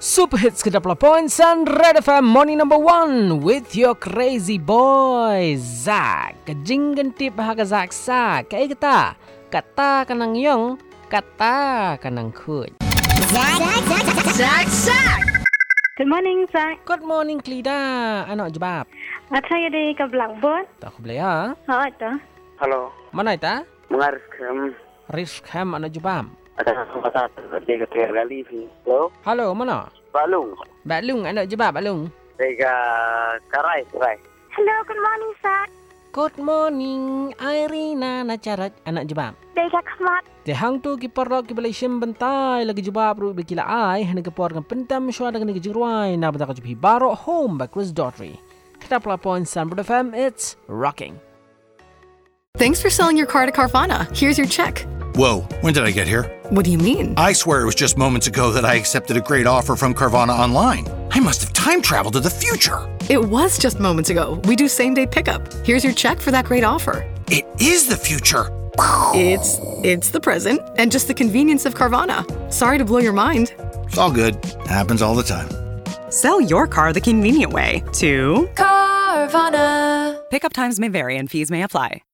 Super Hits ke-10.9 Red FM Morning number 1 with your crazy boy Zach. Kajing gentip bahaga Zach Sak. Kaya kata kanang yong, kata kanang kun. Zach. Good morning, Zach. Good morning, Klida. Ano jawab? Saya di ke Blackboard. Tak boleh ya? Itu. Halo, Mana ita? mengarahkan Rizkham ano jawab? ada kesempatan tiga kali sih. Halo, mana? Balung, Balung ano jawab Balung? tiga karai. Hello, good morning, Zach. Good morning, Irina nacarat anak jawab. Dega kemat. Te hang tu ki parok ki balai shim bentai lagi jawab ru bekila ai hana ke por kan pentam shwa dengan ke jirwai na bata ka jubi baro home by Chris Daughtry. Kita pelapon Sunbird FM, it's rocking. Thanks for selling your car to Carvana. Here's your check. Whoa, when did I get here? What do you mean? I swear it was just moments ago that I accepted a great offer from Carvana online. I must have time traveled to the future. It was just moments ago. We do same-day pickup. Here's your check for that great offer. It is the future. It's the present and just the convenience of Carvana. Sorry to blow your mind. It's all good. Happens all the time. Sell your car the convenient way to Carvana. Pickup times may vary and fees may apply.